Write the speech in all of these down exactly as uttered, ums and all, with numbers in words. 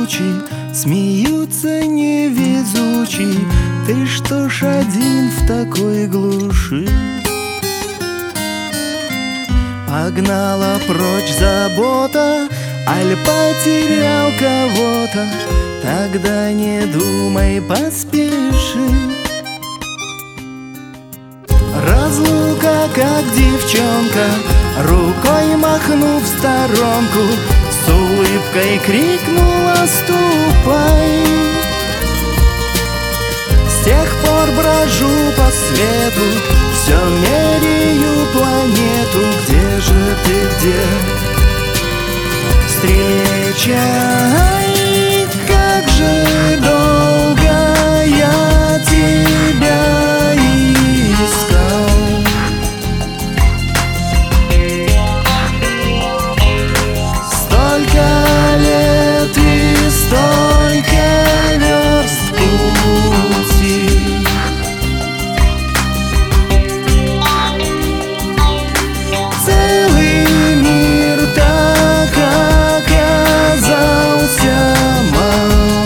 тучи, смеются невезучие. Ты что ж один в такой глуши? Погнала прочь забота, аль потерял кого-то? Тогда не думай, поспеши. Разлука, как девчонка, рукой махнув в сторонку, с улыбкой крикнула: ступай. С тех пор брожу по свету, все меряю планету. Где же ты, где? Встреча, ай, как же долго я тебя искал. Столько лет и столько верст пути. Целый мир так оказался мал.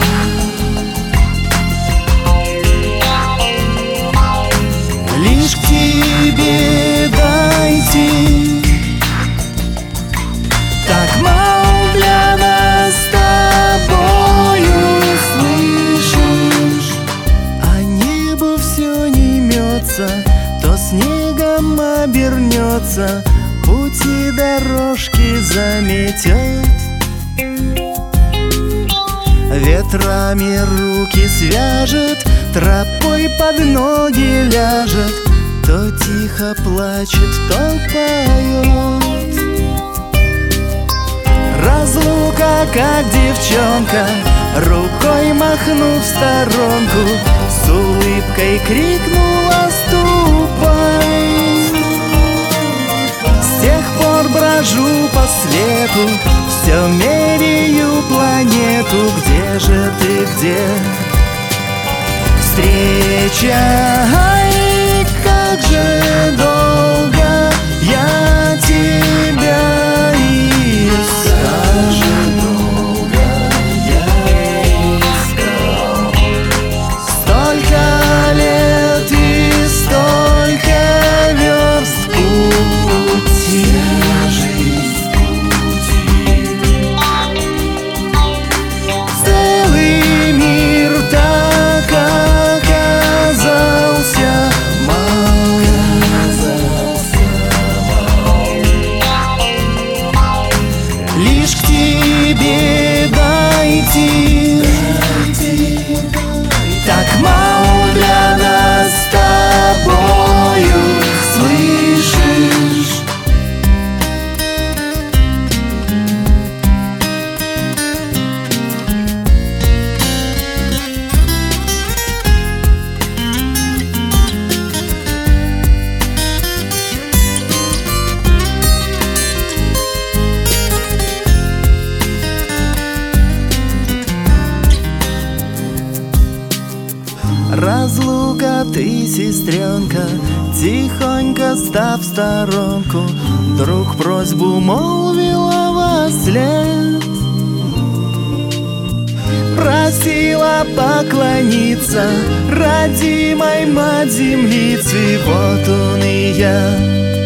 Лишь к тебе дойти так мало для нас с тобою, слышишь? А небо все не мется, то снегом обернется, пути дорожки заметет. Ветрами руки свяжет, тропой под ноги ляжет, то тихо плачет, то поет. Разлука, как девчонка, рукой махнув в сторонку, с улыбкой крикнула: ступай. С тех пор брожу по свету, все меряю планету. Где же ты, где? Встреча, ай, как же долго я тебя искал. Как же долго я искал. Столько лет и столько верст пути. Жизнь пути. Целый мир так оказался мал. Лишь к тебе дойти так мало для нас с тобою, слышишь? Разлука, ты, сестренка, тихонько став в сторонку, вдруг просьбу молвила вослед. Просила поклониться родимой мать землицы. Вот он и я.